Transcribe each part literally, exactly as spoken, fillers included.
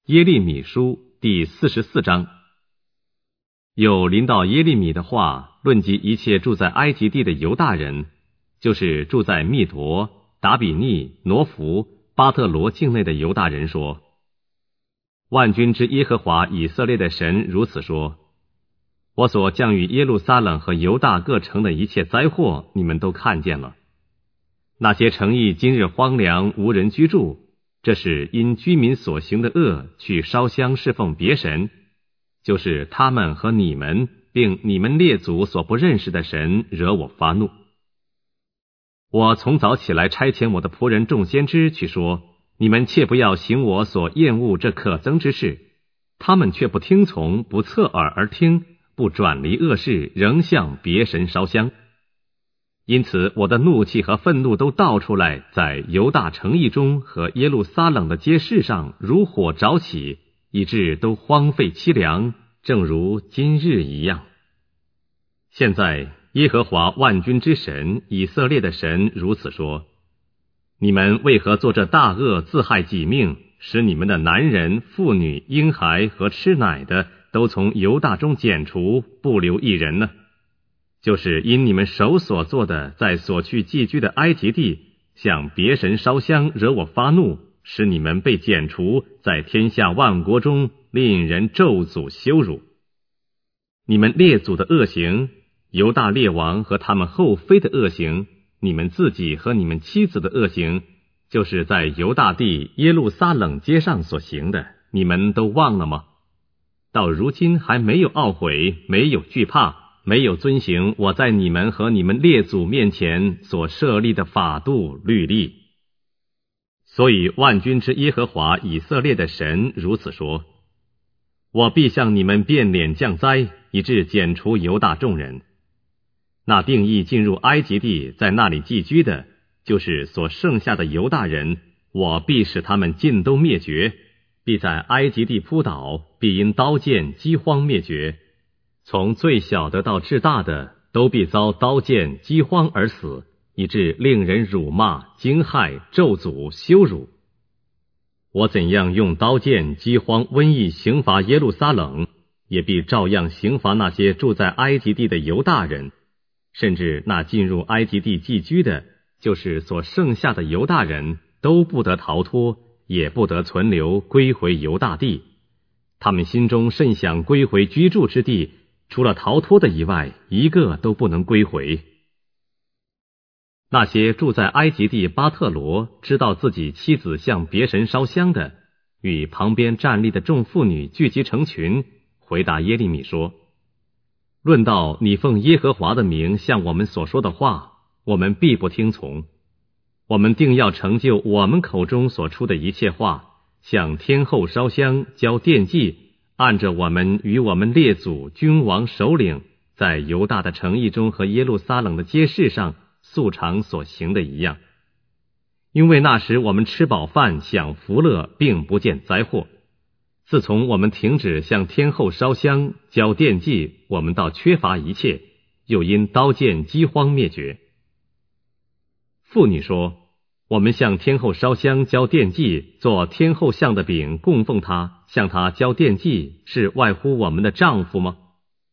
耶利米书第四十四章。有临到耶利米的话，论及一切住在埃及地的犹大人，就是住在密夺、达比尼、挪弗、巴特罗境内的犹大人说：万军之耶和华以色列的神如此说，我所降与耶路撒冷和犹大各城的一切灾祸，你们都看见了。那些城邑今日荒凉无人居住，这是因居民所行的恶去烧香侍奉别神，就是他们和你们并你们列祖所不认识的神惹我发怒。我从早起来差遣我的仆人众先知去说，你们切不要行我所厌恶这可憎之事，他们却不听从，不侧耳而听，不转离恶事，仍向别神烧香。因此我的怒气和愤怒都倒出来，在犹大城邑中和耶路撒冷的街市上如火着起，以致都荒废凄凉，正如今日一样。现在耶和华万军之神以色列的神如此说，你们为何做这大恶，自害己命，使你们的男人、妇女、婴孩和吃奶的都从犹大中剪除，不留一人呢？就是因你们手所做的，在所去寄居的埃及地向别神烧香，惹我发怒，使你们被剪除，在天下万国中令人咒诅羞辱。你们列祖的恶行，犹大列王和他们后妃的恶行，你们自己和你们妻子的恶行，就是在犹大地耶路撒冷街上所行的，你们都忘了吗？到如今还没有懊悔，没有惧怕，没有遵行我在你们和你们列祖面前所设立的法度律例。所以万军之耶和华以色列的神如此说，我必向你们变脸降灾，以致剪除犹大众人。那定义进入埃及地，在那里寄居的，就是所剩下的犹大人，我必使他们尽都灭绝，必在埃及地扑倒，必因刀剑饥荒灭绝，从最小的到至大的，都必遭刀剑饥荒而死，以致令人辱骂、惊骇、咒诅、羞辱。我怎样用刀剑、饥荒、瘟疫刑罚耶路撒冷，也必照样刑罚那些住在埃及地的犹大人，甚至那进入埃及地寄居的，就是所剩下的犹大人，都不得逃脱，也不得存留，归回犹大地。他们心中甚想归回居住之地，除了逃脱的以外，一个都不能归回。那些住在埃及地巴特罗，知道自己妻子向别神烧香的，与旁边站立的众妇女聚集成群，回答耶利米说，论到你奉耶和华的名向我们所说的话，我们必不听从。我们定要成就我们口中所出的一切话，向天后烧香，交奠祭，按着我们与我们列祖君王首领在犹大的城邑中和耶路撒冷的街市上素常所行的一样。因为那时我们吃饱饭，享福乐，并不见灾祸。自从我们停止向天后烧香，交奠祭，我们倒缺乏一切，又因刀剑饥荒灭绝。妇女说，我们向天后烧香，交奠祭，做天后像的饼供奉她，向她交奠祭，是外乎我们的丈夫吗？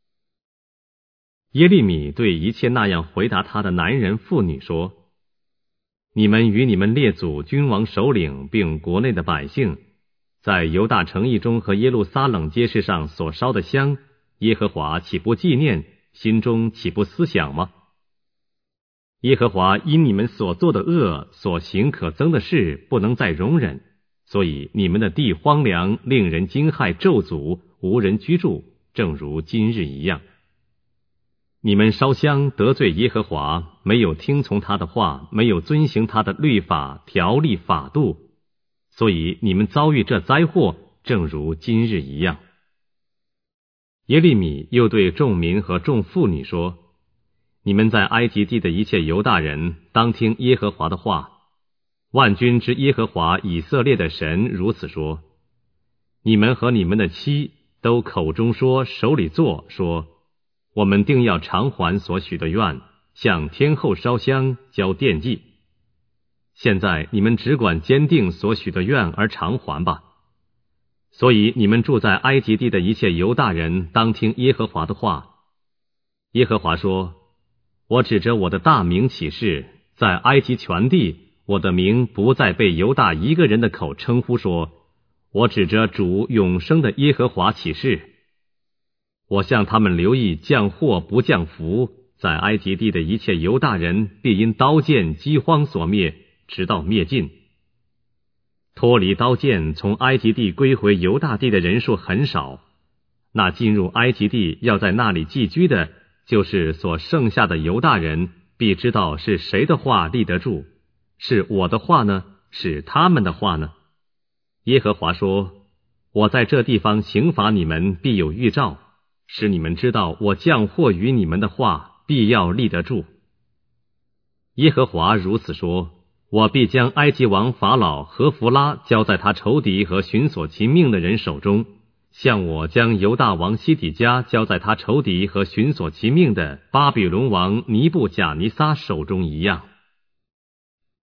耶利米对一切那样回答他的男人妇女说，你们与你们列祖君王首领并国内的百姓，在犹大城邑中和耶路撒冷街市上所烧的香，耶和华岂不纪念，心中岂不思想吗？耶和华因你们所做的恶，所行可憎的事，不能再容忍，所以你们的地荒凉，令人惊骇，咒诅，无人居住，正如今日一样。你们烧香得罪耶和华，没有听从他的话，没有遵行他的律法、条例、法度，所以你们遭遇这灾祸，正如今日一样。耶利米又对众民和众妇女说，你们在埃及地的一切犹大人，当听耶和华的话。万军之耶和华以色列的神如此说，你们和你们的妻都口中说，手里做，说我们定要偿还所许的愿，向天后烧香，交奠祭。现在你们只管坚定所许的愿而偿还吧。 所以你们住在埃及地的一切犹大人当听耶和华的话。耶和华说，我指着我的大名起誓，在埃及全地，我的名不再被犹大一个人的口称呼说，我指着主永生的耶和华起誓，我向他们留意降祸不降福，在埃及地的一切犹大人必因刀剑饥荒所灭，直到灭尽。脱离刀剑从埃及地归回犹大地的人数很少，那进入埃及地要在那里寄居的，就是所剩下的犹大人，必知道是谁的话立得住，是我的话呢，是他们的话呢？耶和华说，我在这地方刑罚你们必有预兆，使你们知道我降祸于你们的话必要立得住。耶和华如此说，我必将埃及王法老和弗拉交在他仇敌和寻索其命的人手中，像我将犹大王西底家交在他仇敌和寻索其命的巴比伦王尼布甲尼撒手中一样。